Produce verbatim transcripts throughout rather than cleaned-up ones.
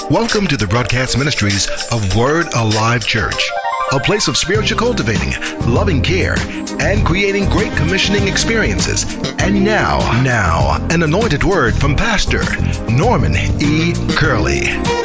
Welcome to the broadcast ministries of Word Alive Church, a place of spiritual cultivating, loving care, and creating great commissioning experiences. And now, now, an anointed word from Pastor Norman E. Curley.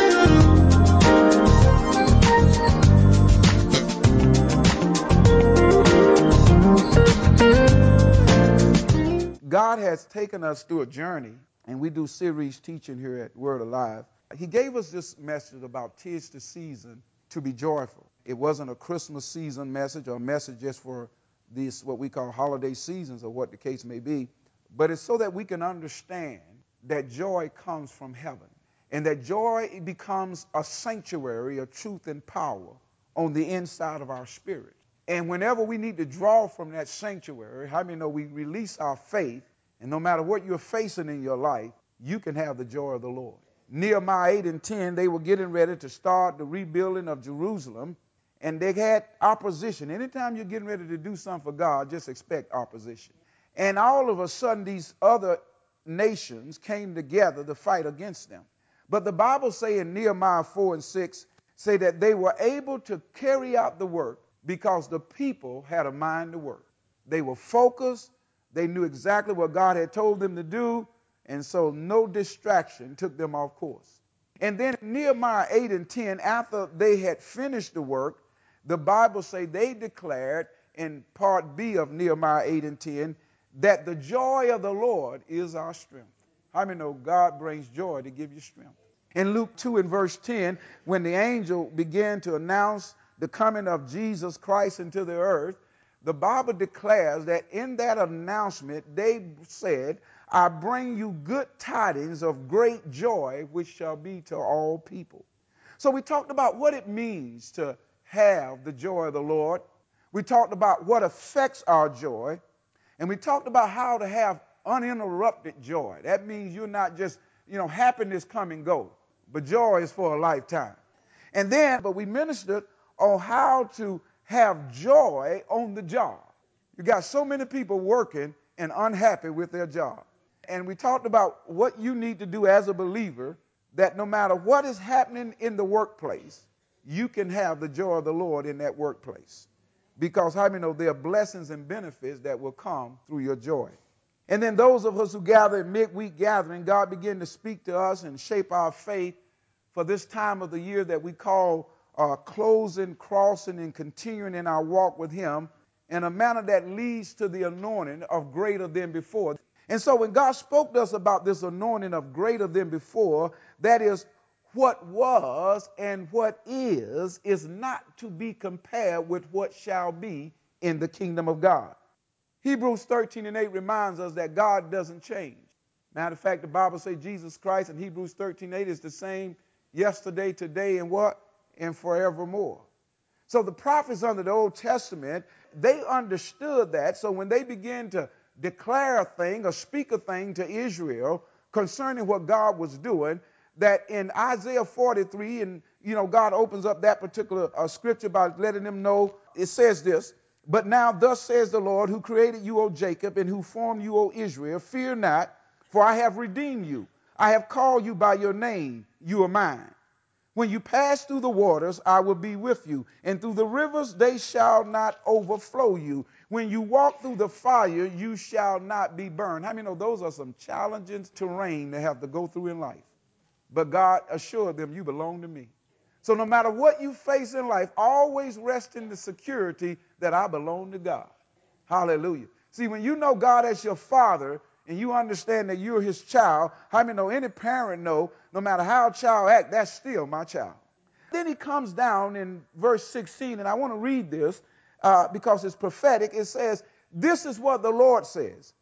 God has taken us through a journey, and we do series teaching here at Word Alive. He gave us this message about 'tis the season to be joyful. It wasn't a Christmas season message or a message just for these what we call holiday seasons or what the case may be, but it's so that we can understand that joy comes from heaven and that joy becomes a sanctuary of truth and power on the inside of our spirit. And whenever we need to draw from that sanctuary, how many know we release our faith, and no matter what you're facing in your life, you can have the joy of the Lord. Nehemiah eight and ten, they were getting ready to start the rebuilding of Jerusalem, and they had opposition. Anytime you're getting ready to do something for God, just expect opposition. And all of a sudden, these other nations came together to fight against them. But the Bible say in Nehemiah four and six, say that they were able to carry out the work because the people had a mind to work. They were focused. They knew exactly what God had told them to do, and so no distraction took them off course. And then Nehemiah eight and ten, after they had finished the work, the Bible say they declared in part B of Nehemiah eight and ten that the joy of the Lord is our strength. How many know God brings joy to give you strength? In Luke two and verse ten, when the angel began to announce the coming of Jesus Christ into the earth, the Bible declares that in that announcement they said, I bring you good tidings of great joy, which shall be to all people. So we talked about what it means to have the joy of the Lord. We talked about what affects our joy. And we talked about how to have uninterrupted joy. That means you're not just, you know, happiness come and go, but joy is for a lifetime. And then, but we ministered on how to have joy on the job. You got so many people working and unhappy with their job. And we talked about what you need to do as a believer, that no matter what is happening in the workplace, you can have the joy of the Lord in that workplace. Because how many know there are blessings and benefits that will come through your joy. And then those of us who gather at midweek gathering, God began to speak to us and shape our faith for this time of the year that we call uh, closing, crossing, and continuing in our walk with Him in a manner that leads to the anointing of greater than before. And so when God spoke to us about this anointing of greater than before, that is what was and what is, is not to be compared with what shall be in the kingdom of God. Hebrews thirteen and eight reminds us that God doesn't change. Matter of fact, the Bible says Jesus Christ in Hebrews thirteen eight is the same yesterday, today, and what? And forevermore. So the prophets under the Old Testament, they understood that. So when they began to declare a thing or speak a thing to Israel concerning what God was doing, that in Isaiah forty-three, and you know, God opens up that particular uh, scripture by letting them know, it says this, but now thus says the Lord, who created you, O Jacob, and who formed you, O Israel, fear not, for I have redeemed you. I have called you by your name, you are mine. When you pass through the waters, I will be with you, and through the rivers they shall not overflow you. When you walk through the fire, you shall not be burned. How many know those are some challenging terrain to have to go through in life? But God assured them, you belong to me. So no matter what you face in life, always rest in the security that I belong to God. Hallelujah. See, when you know God as your Father and you understand that you're His child, how many know any parent know, no matter how a child act, that's still my child. Then he comes down in verse sixteen, and I want to read this uh, because it's prophetic. It says, this is what the Lord says.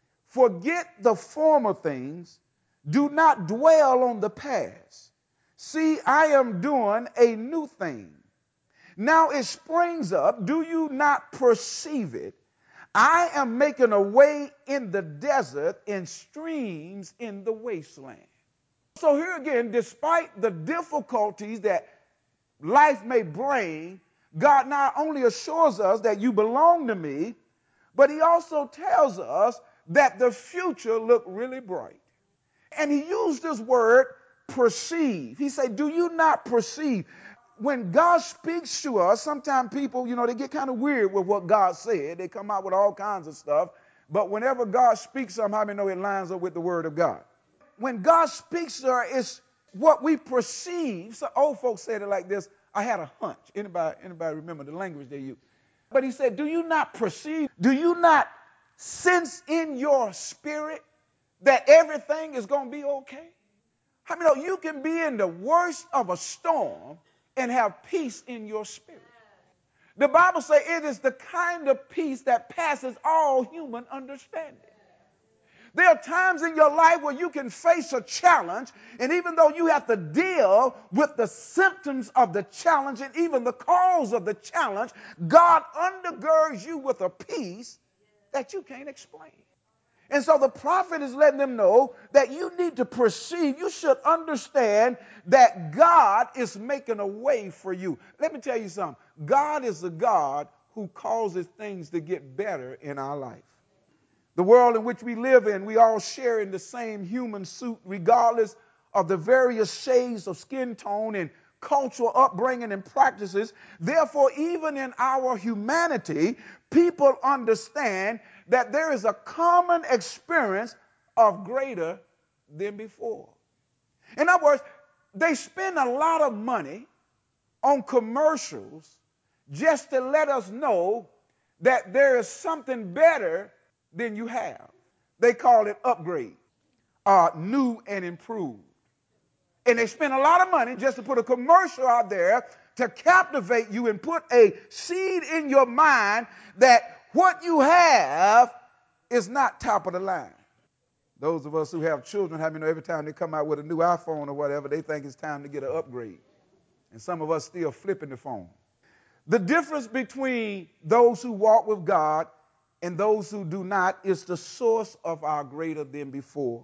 Forget the former things. Do not dwell on the past. See, I am doing a new thing. Now it springs up. Do you not perceive it? I am making a way in the desert and streams in the wasteland. So here again, despite the difficulties that life may bring, God not only assures us that you belong to me, but He also tells us that the future look really bright. And He used this word perceive? He said, do you not perceive? When God speaks to us, sometimes people, you know, they get kind of weird with what God said. They come out with all kinds of stuff. But whenever God speaks something, how many know it lines up with the word of God? When God speaks to us, it's what we perceive. So old folks said it like this: I had a hunch. Anybody, anybody remember the language they use? But he said, do you not perceive? Do you not sense in your spirit that everything is going to be okay? How many know you can be in the worst of a storm and have peace in your spirit? The Bible says it is the kind of peace that passes all human understanding. There are times in your life where you can face a challenge, and even though you have to deal with the symptoms of the challenge and even the cause of the challenge, God undergirds you with a peace that you can't explain. And so the prophet is letting them know that you need to perceive, you should understand that God is making a way for you. Let me tell you something. God is a God who causes things to get better in our life. The world in which we live in, we all share in the same human suit, regardless of the various shades of skin tone and cultural upbringing and practices. Therefore, even in our humanity, people understand that there is a common experience of greater than before. In other words, they spend a lot of money on commercials just to let us know that there is something better than you have. They call it upgrade, uh, new and improved. And they spend a lot of money just to put a commercial out there to captivate you and put a seed in your mind that what you have is not top of the line. Those of us who have children, how many know every time they come out with a new iPhone or whatever, they think it's time to get an upgrade. And some of us still flipping the phone. The difference between those who walk with God and those who do not is the source of our greater than before,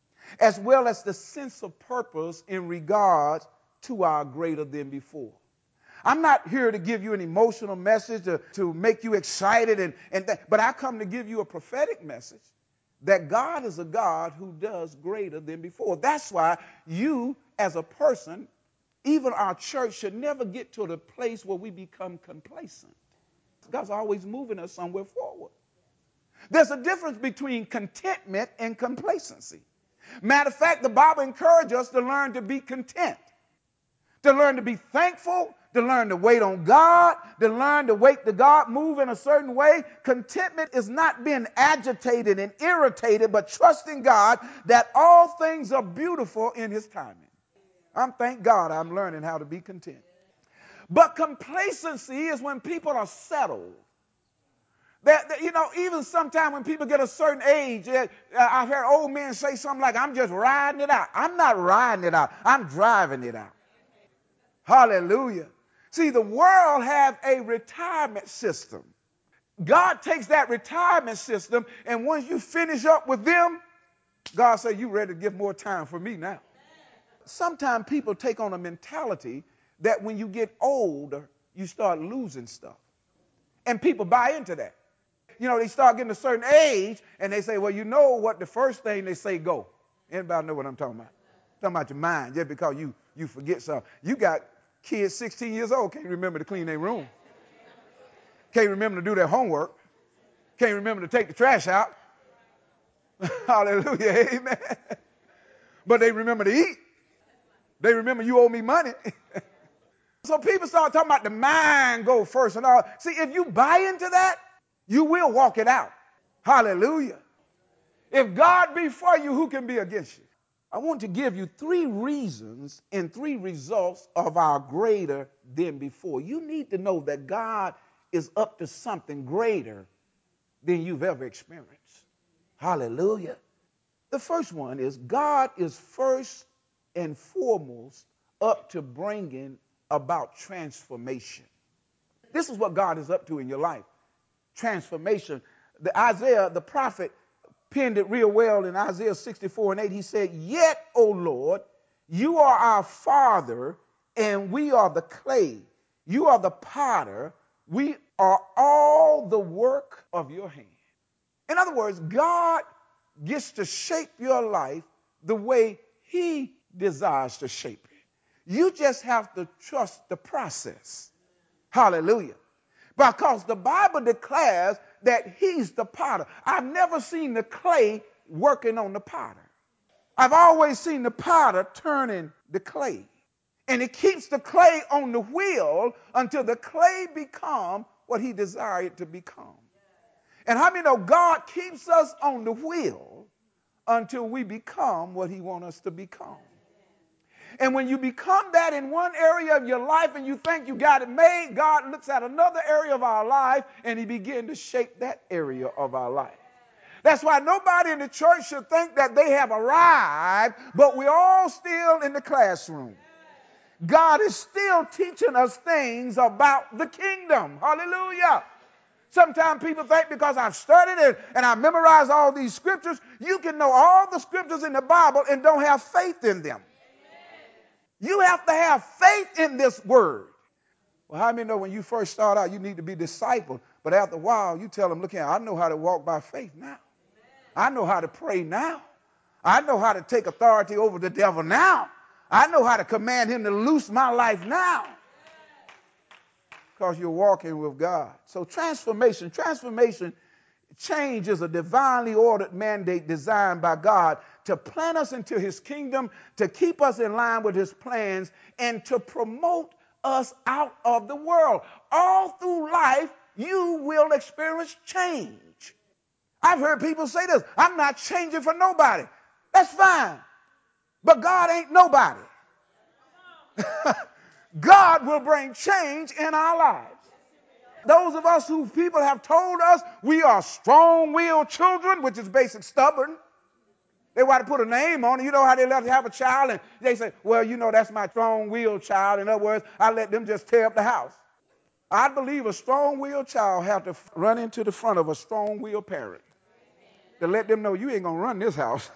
as well as the sense of purpose in regard to our greater than before. I'm not here to give you an emotional message to, to make you excited, and, and that, but I come to give you a prophetic message that God is a God who does greater than before. That's why you as a person, even our church, should never get to the place where we become complacent. God's always moving us somewhere forward. There's a difference between contentment and complacency. Matter of fact, the Bible encourages us to learn to be content, to learn to be thankful, to learn to wait on God, to learn to wait to God move in a certain way. Contentment is not being agitated and irritated, but trusting God that all things are beautiful in His timing. I'm thank God I'm learning how to be content. But complacency is when people are settled. That, that, you know, even sometimes when people get a certain age, uh, I've heard old men say something like, I'm just riding it out. I'm not riding it out. I'm driving it out. Hallelujah. See, the world have a retirement system. God takes that retirement system, and once you finish up with them, God says, you ready to give more time for me now. Sometimes people take on a mentality that when you get older, you start losing stuff. And people buy into that. You know, they start getting a certain age, and they say, well, you know what, the first thing they say, go. Anybody know what I'm talking about? I'm talking about your mind, just because you, you forget something. You got kids sixteen years old, can't remember to clean their room. Can't remember to do their homework. Can't remember to take the trash out. Hallelujah, amen. But they remember to eat. They remember you owe me money. So people start talking about the mind go first and all. See, if you buy into that, you will walk it out. Hallelujah. If God be for you, who can be against you? I want to give you three reasons and three results of our greater than before. You need to know that God is up to something greater than you've ever experienced. Hallelujah. The first one is God is first and foremost up to bringing about transformation. This is what God is up to in your life. Transformation. The Isaiah, the prophet, penned it real well in Isaiah sixty-four and eight. He said, yet, O Lord, you are our Father, and we are the clay. You are the potter. We are all the work of your hand. In other words, God gets to shape your life the way He desires to shape it. You just have to trust the process. Hallelujah. Because the Bible declares that he's the potter. I've never seen the clay working on the potter. I've always seen the potter turning the clay. And it keeps the clay on the wheel until the clay become what he desired it to become. And how many know God keeps us on the wheel until we become what he wants us to become? And when you become that in one area of your life and you think you got it made, God looks at another area of our life and he begins to shape that area of our life. That's why nobody in the church should think that they have arrived, but we're all still in the classroom. God is still teaching us things about the kingdom. Hallelujah. Sometimes people think because I've studied it and I've memorized all these scriptures, you can know all the scriptures in the Bible and don't have faith in them. You have to have faith in this word. Well, how many know when you first start out, you need to be discipled, but after a while, you tell them, look here, I know how to walk by faith now. I know how to pray now. I know how to take authority over the devil now. I know how to command him to loose my life now. Because you're walking with God. So transformation, transformation, change is a divinely ordered mandate designed by God to plant us into his kingdom, to keep us in line with his plans, and to promote us out of the world. All through life, you will experience change. I've heard people say this, I'm not changing for nobody. That's fine. But God ain't nobody. God will bring change in our lives. Those of us who people have told us we are strong-willed children, which is basic stubborn. They want to put a name on it. You know how they let have a child and they say, well, you know, that's my strong-willed child. In other words, I let them just tear up the house. I believe a strong-willed child have to run into the front of a strong-willed parent to let them know you ain't going to run this house.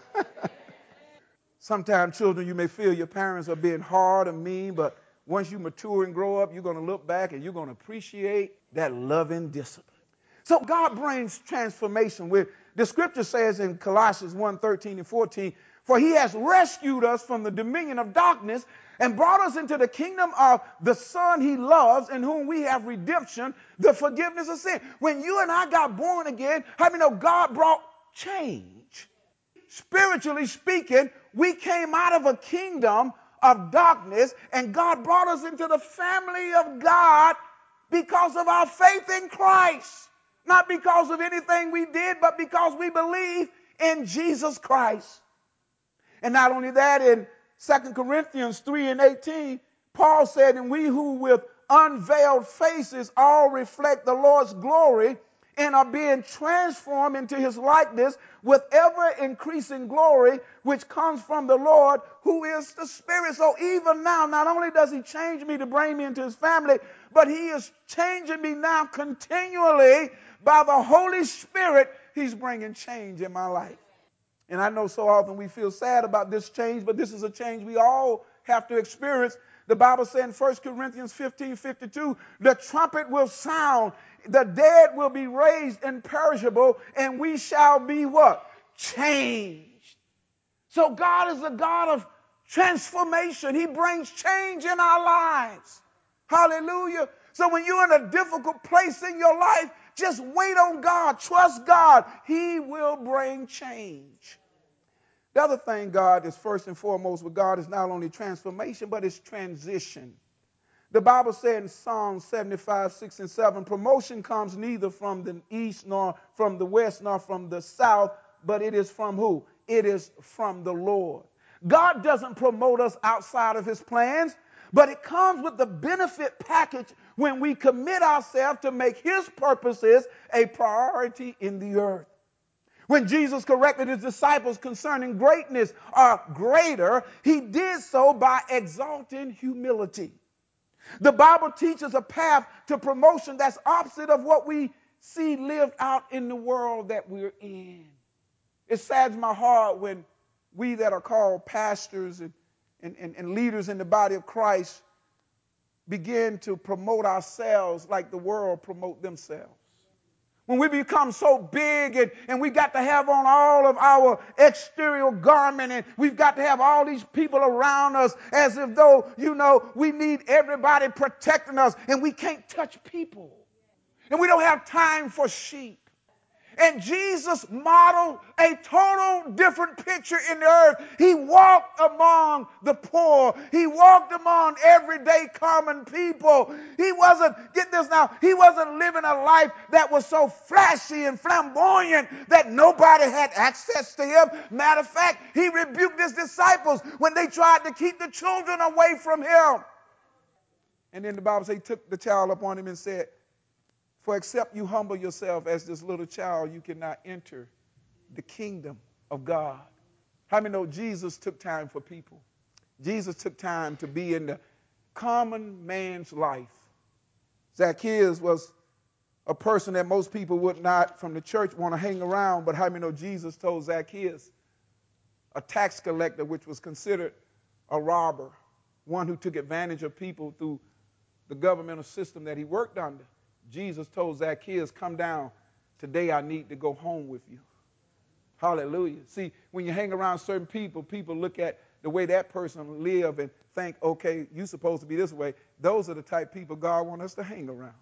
Sometimes children, you may feel your parents are being hard or mean, but once you mature and grow up, you're going to look back and you're going to appreciate that loving discipline. So God brings transformation. With the scripture says in Colossians one, thirteen and fourteen, for he has rescued us from the dominion of darkness and brought us into the kingdom of the Son he loves, in whom we have redemption, the forgiveness of sin. When you and I got born again, how many know God brought change? Spiritually speaking, we came out of a kingdom of darkness and God brought us into the family of God because of our faith in Christ. Not because of anything we did, but because we believe in Jesus Christ. And not only that, in Second Corinthians three and eighteen, Paul said, and we who with unveiled faces all reflect the Lord's glory and are being transformed into his likeness with ever-increasing glory, which comes from the Lord, who is the Spirit. So even now, not only does he change me to bring me into his family, but he is changing me now continually by the Holy Spirit. He's bringing change in my life. And I know so often we feel sad about this change, but this is a change we all have to experience. The Bible said in First Corinthians fifteen fifty-two, the trumpet will sound, the dead will be raised imperishable, and we shall be what? Changed. So God is a God of transformation. He brings change in our lives. Hallelujah. So when you're in a difficult place in your life, just wait on God. Trust God. He will bring change. The other thing God is first and foremost with God is not only transformation, but it's transition. The Bible said in Psalm seventy-five, six and seven, promotion comes neither from the east nor from the west nor from the south, but it is from who? It is from the Lord. God doesn't promote us outside of his plans, but it comes with the benefit package when we commit ourselves to make his purposes a priority in the earth. When Jesus corrected his disciples concerning greatness or greater, he did so by exalting humility. The Bible teaches a path to promotion that's opposite of what we see lived out in the world that we're in. It saddens my heart when we that are called pastors and, and, and, and leaders in the body of Christ begin to promote ourselves like the world promote themselves. When we become so big and, and we got to have on all of our exterior garment and we've got to have all these people around us as if though, you know, we need everybody protecting us and we can't touch people. And we don't have time for sheep. And Jesus modeled a total different picture in the earth. He walked among the poor. He walked among everyday common people. He wasn't, get this now, he wasn't living a life that was so flashy and flamboyant that nobody had access to him. Matter of fact, he rebuked his disciples when they tried to keep the children away from him. And then the Bible says he took the child upon him and said, for except you humble yourself as this little child, you cannot enter the kingdom of God. How many know Jesus took time for people? Jesus took time to be in the common man's life. Zacchaeus was a person that most people would not from the church want to hang around, but how many know Jesus told Zacchaeus, a tax collector, which was considered a robber, one who took advantage of people through the governmental system that he worked under. Jesus told Zacchaeus, come down. Today I need to go home with you. Hallelujah. See, when you hang around certain people, people look at the way that person live and think, okay, you're supposed to be this way. Those are the type of people God wants us to hang around.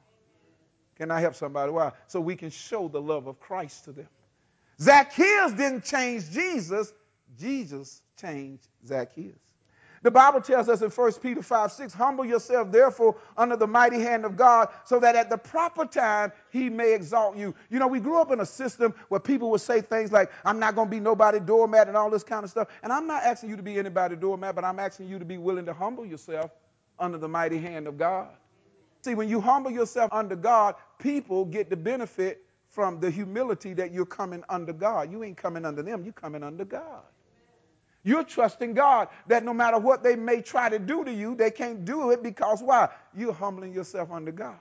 Can I help somebody? Why? So we can show the love of Christ to them. Zacchaeus didn't change Jesus. Jesus changed Zacchaeus. The Bible tells us in First Peter five six, humble yourself therefore under the mighty hand of God so that at the proper time he may exalt you. You know, we grew up in a system where people would say things like, I'm not going to be nobody doormat and all this kind of stuff. And I'm not asking you to be anybody doormat, but I'm asking you to be willing to humble yourself under the mighty hand of God. See, when you humble yourself under God, people get the benefit from the humility that you're coming under God. You ain't coming under them, you're coming under God. You're trusting God that no matter what they may try to do to you, they can't do it because why? You're humbling yourself under God.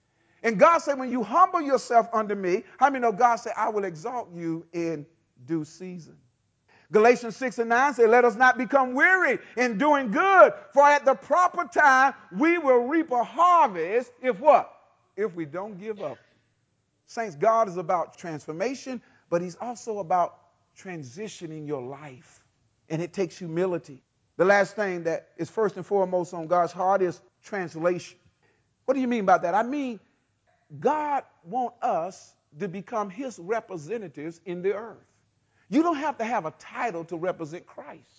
And God said, when you humble yourself under me, how many know God said, I will exalt you in due season. Galatians six and nine say, let us not become weary in doing good, for at the proper time we will reap a harvest if what? If we don't give up. Saints, God is about transformation, but he's also about transitioning your life. And it takes humility. The last thing that is first and foremost on God's heart is translation. What do you mean by that? I mean, God wants us to become his representatives in the earth. You don't have to have a title to represent Christ.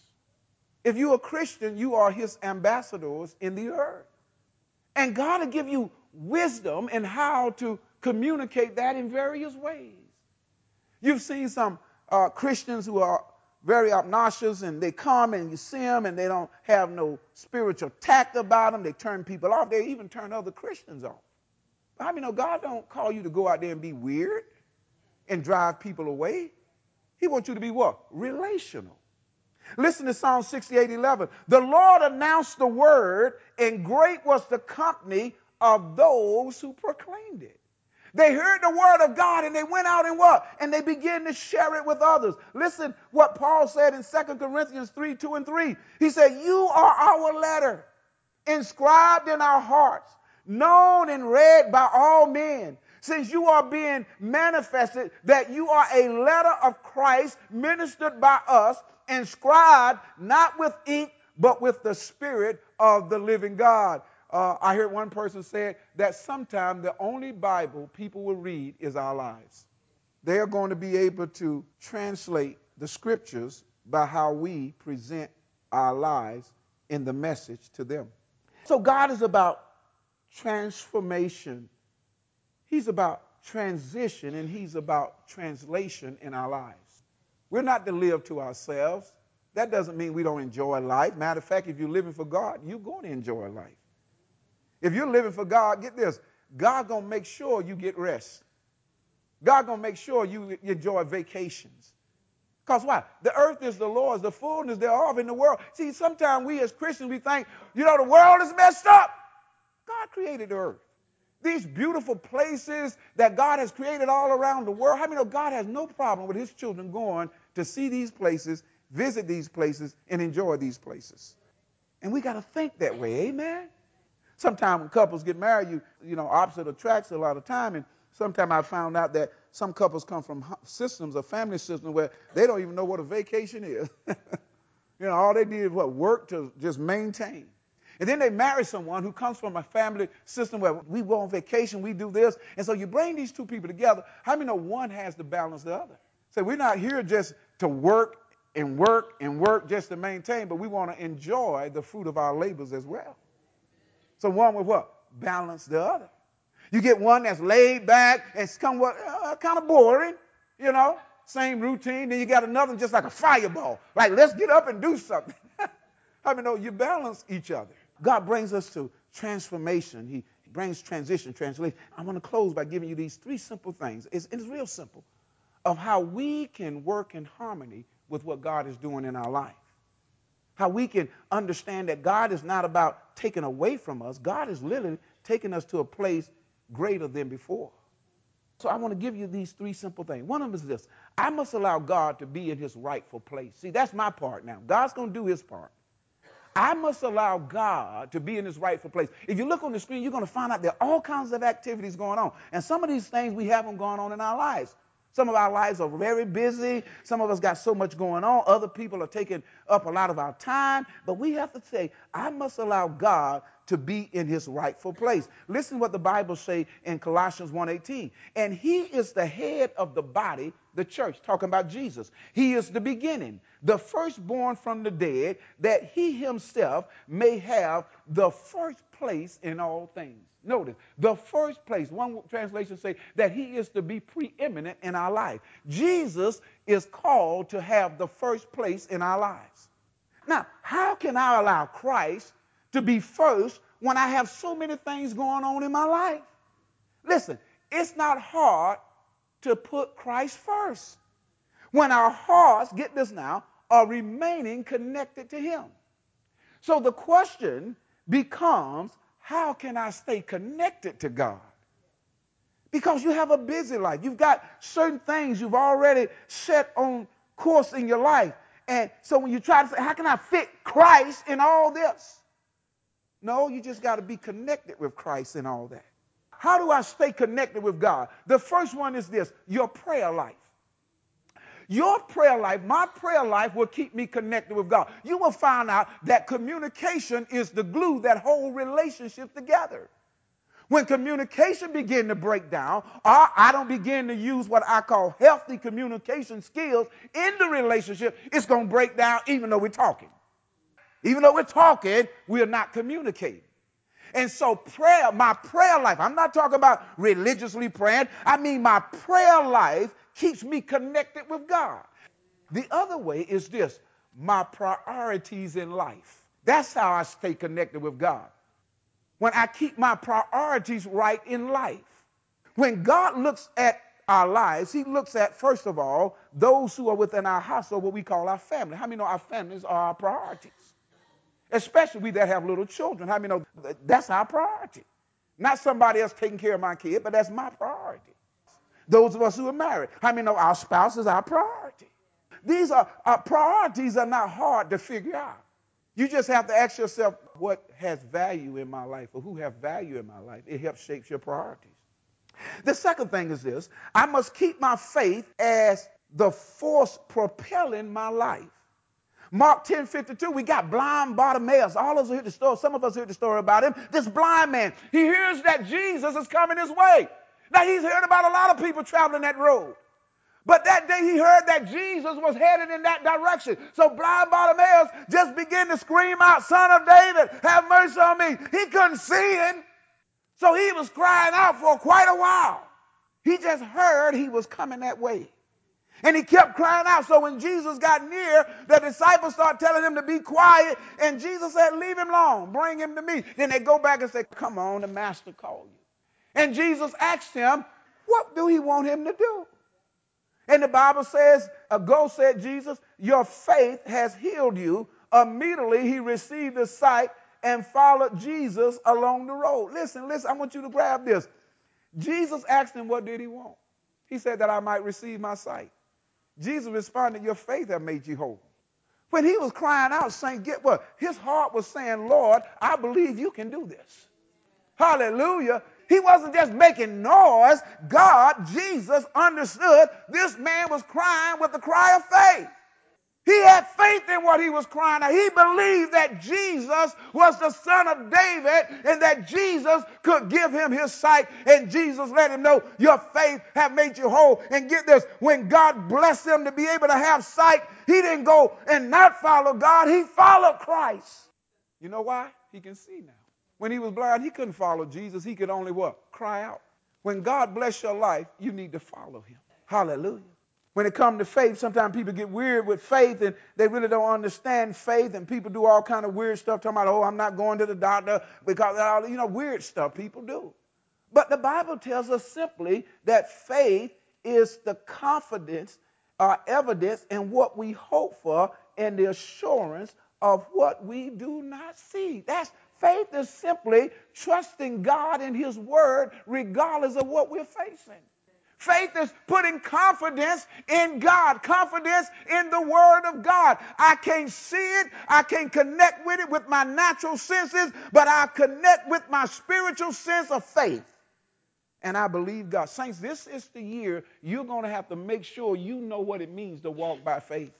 If you're a Christian, you are his ambassadors in the earth. And God will give you wisdom in how to communicate that in various ways. You've seen some uh, Christians who are very obnoxious, and they come and you see them and they don't have no spiritual tact about them. They turn people off. They even turn other Christians off. But I mean, no, God don't call you to go out there and be weird and drive people away. He wants you to be what? Relational. Listen to Psalm sixty-eight eleven. The Lord announced the word, and great was the company of those who proclaimed it. They heard the word of God and they went out and what? And they began to share it with others. Listen what Paul said in Second Corinthians three, two and three. He said, you are our letter, inscribed in our hearts, known and read by all men. Since you are being manifested that you are a letter of Christ ministered by us, inscribed not with ink, but with the Spirit of the living God. Uh, I heard one person say that sometime the only Bible people will read is our lives. They are going to be able to translate the scriptures by how we present our lives in the message to them. So God is about transformation. He's about transition, and he's about translation in our lives. We're not to live to ourselves. That doesn't mean we don't enjoy life. Matter of fact, if you're living for God, you're going to enjoy life. If you're living for God, get this, God going to make sure you get rest. God going to make sure you enjoy vacations. Because why? The earth is the Lord's, the fullness thereof in the world. See, sometimes we as Christians, we think, you know, the world is messed up. God created the earth. These beautiful places that God has created all around the world. How many know God has no problem with his children going to see these places, visit these places, and enjoy these places? And we got to think that way, amen? Sometimes when couples get married, you you know, opposite attracts a lot of time. And Sometimes I found out that some couples come from hu- systems, a family system, where they don't even know what a vacation is. You know, all they need is what? Work to just maintain. And then they marry someone who comes from a family system where we go on vacation, we do this. And so you bring these two people together. How many know one has to balance the other? So we're not here just to work and work and work just to maintain, but we want to enjoy the fruit of our labors as well. So one will what? Balance the other. You get one that's laid back and it's kind of, uh, kind of boring, you know, same routine. Then you got another just like a fireball. Like, let's get up and do something. How many know you balance each other? God brings us to transformation. He brings transition, translation. I want to close by giving you these three simple things. It's, it's real simple of how we can work in harmony with what God is doing in our life. How we can understand that God is not about taking away from us. God is literally taking us to a place greater than before. So I want to give you these three simple things. One of them is this. I must allow God to be in his rightful place. See, that's my part now. God's going to do his part. I must allow God to be in his rightful place. If you look on the screen, you're going to find out there are all kinds of activities going on. And some of these things we have them going on in our lives. Some of our lives are very busy. Some of us got so much going on. Other people are taking up a lot of our time. But we have to say, I must allow God to be in his rightful place. Listen to what the Bible says in Colossians one eighteen. And he is the head of the body, the church, talking about Jesus. He is the beginning, the firstborn from the dead, that he himself may have the first place in all things. Notice, the first place. One translation say that he is to be preeminent in our life. Jesus is called to have the first place in our lives. Now, how can I allow Christ to be first when I have so many things going on in my life? Listen, it's not hard to put Christ first when our hearts, get this now, are remaining connected to him. So the question becomes, how can I stay connected to God? Because you have a busy life. You've got certain things you've already set on course in your life. And so when you try to say, how can I fit Christ in all this? No, you just got to be connected with Christ in all that. How do I stay connected with God? The first one is this, your prayer life. Your prayer life, my prayer life will keep me connected with God. You will find out that communication is the glue that holds relationships together. When communication begin to break down, or I don't begin to use what I call healthy communication skills in the relationship, it's going to break down even though we're talking. Even though we're talking, we are not communicating. And so prayer, my prayer life, I'm not talking about religiously praying. I mean my prayer life keeps me connected with God. The other way is this, my priorities in life. That's how I stay connected with God. When I keep my priorities right in life. When God looks at our lives, he looks at, first of all, those who are within our household, what we call our family. How many know our families are our priorities? Especially we that have little children. How many know that's our priority? Not somebody else taking care of my kid, but that's my priority. Those of us who are married, how many know our spouse is our priority? These are, our priorities are not hard to figure out. You just have to ask yourself, what has value in my life, or who have value in my life? It helps shape your priorities. The second thing is this, I must keep my faith as the force propelling my life. Mark ten fifty-two, we got blind Bartimaeus. All of us heard the story. Some of us heard the story about him. This blind man, he hears that Jesus is coming his way. Now, he's heard about a lot of people traveling that road. But that day he heard that Jesus was headed in that direction. So blind Bartimaeus just began to scream out, Son of David, have mercy on me. He couldn't see him. So he was crying out for quite a while. He just heard he was coming that way. And he kept crying out. So when Jesus got near, the disciples started telling him to be quiet. And Jesus said, leave him alone. Bring him to me. Then they go back and say, come on, the master called you. And Jesus asked him, what do he want him to do? And the Bible says, go, said Jesus, your faith has healed you. Immediately he received the sight and followed Jesus along the road. Listen, listen, I want you to grab this. Jesus asked him, what did he want? He said that I might receive my sight. Jesus responded, your faith has made you whole. When he was crying out, saying, get what? His heart was saying, Lord, I believe you can do this. Hallelujah. He wasn't just making noise. God, Jesus, understood this man was crying with the cry of faith. He had faith in what he was crying out. He believed that Jesus was the Son of David and that Jesus could give him his sight. And Jesus let him know, your faith have made you whole. And get this, when God blessed him to be able to have sight, he didn't go and not follow God. He followed Christ. You know why? He can see now. When he was blind, he couldn't follow Jesus. He could only what? Cry out. When God bless your life, you need to follow him. Hallelujah. When it comes to faith, sometimes people get weird with faith and they really don't understand faith, and people do all kind of weird stuff talking about, oh, I'm not going to the doctor because, all you know, weird stuff people do. But the Bible tells us simply that faith is the confidence or evidence in what we hope for and the assurance of what we do not see. That's faith is simply trusting God and his word regardless of what we're facing. Faith is putting confidence in God, confidence in the Word of God. I can't see it, I can't connect with it with my natural senses, but I connect with my spiritual sense of faith. And I believe God. Saints, this is the year you're going to have to make sure you know what it means to walk by faith.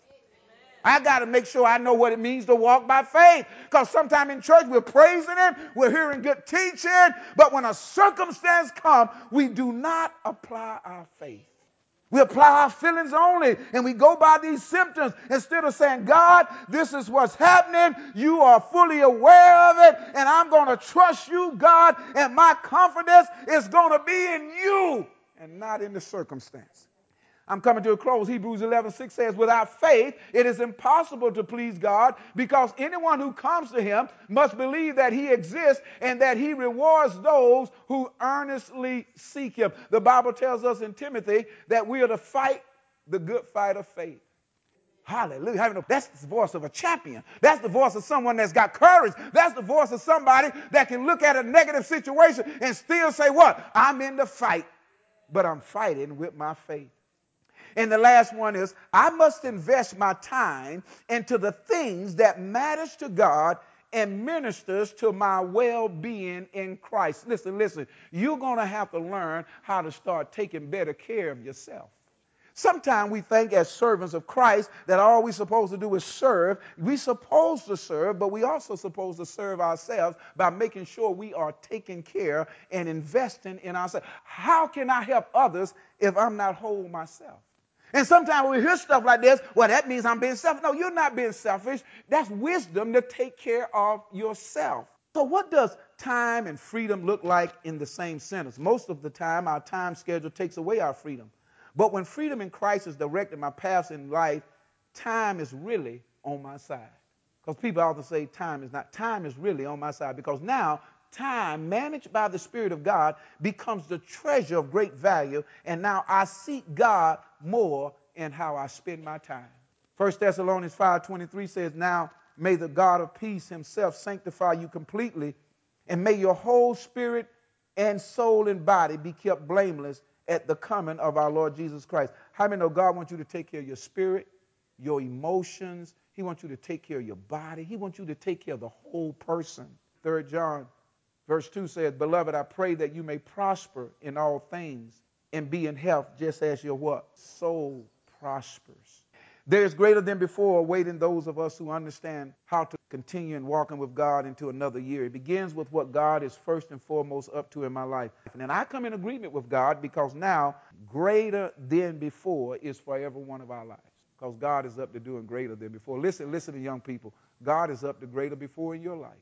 I got to make sure I know what it means to walk by faith. Because sometimes in church we're praising him, we're hearing good teaching, but when a circumstance comes, we do not apply our faith. We apply our feelings only, and we go by these symptoms instead of saying, God, this is what's happening. You are fully aware of it, and I'm going to trust you, God, and my confidence is going to be in you and not in the circumstance. I'm coming to a close. Hebrews eleven six says, without faith, it is impossible to please God, because anyone who comes to him must believe that he exists and that he rewards those who earnestly seek him. The Bible tells us in Timothy that we are to fight the good fight of faith. Hallelujah. That's the voice of a champion. That's the voice of someone that's got courage. That's the voice of somebody that can look at a negative situation and still say, what? I'm in the fight, but I'm fighting with my faith. And the last one is, I must invest my time into the things that matters to God and ministers to my well-being in Christ. Listen, listen, you're going to have to learn how to start taking better care of yourself. Sometimes we think as servants of Christ that all we're supposed to do is serve. We're supposed to serve, but we also supposed to serve ourselves by making sure we are taking care and investing in ourselves. How can I help others if I'm not whole myself? And sometimes we hear stuff like this, well, that means I'm being selfish. No, you're not being selfish. That's wisdom to take care of yourself. So what does time and freedom look like in the same sentence? Most of the time, our time schedule takes away our freedom. But when freedom in Christ is directing my paths in life, time is really on my side. Because people often say time is not. Time is really on my side, because now time managed by the Spirit of God becomes the treasure of great value, and now I seek God more in how I spend my time. First Thessalonians five twenty-three says, now may the God of peace himself sanctify you completely, and may your whole spirit and soul and body be kept blameless at the coming of our Lord Jesus Christ. How many know God wants you to take care of your spirit, your emotions? He wants you to take care of your body. He wants you to take care of the whole person. Third John verse two says, beloved, I pray that you may prosper in all things and be in health just as your what? Soul prospers. There is greater than before awaiting those of us who understand how to continue in walking with God into another year. It begins with what God is first and foremost up to in my life. And I come in agreement with God, because now greater than before is for every one of our lives. Because God is up to doing greater than before. Listen, listen to young people. God is up to greater before in your life.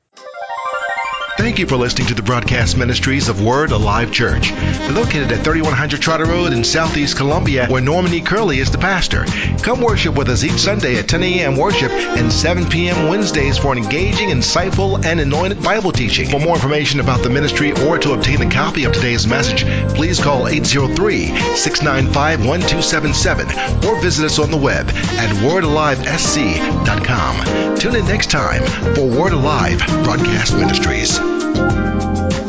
Thank you for listening to the broadcast ministries of Word Alive Church. We're located at thirty-one hundred Trotter Road in Southeast Columbia, where Norman E. Curley is the pastor. Come worship with us each Sunday at ten a.m. worship and seven p.m. Wednesdays for an engaging, insightful, and anointed Bible teaching. For more information about the ministry or to obtain a copy of today's message, please call eight zero three, six nine five, one two seven seven or visit us on the web at word alive s c dot com. Tune in next time for Word Alive Broadcast Ministries.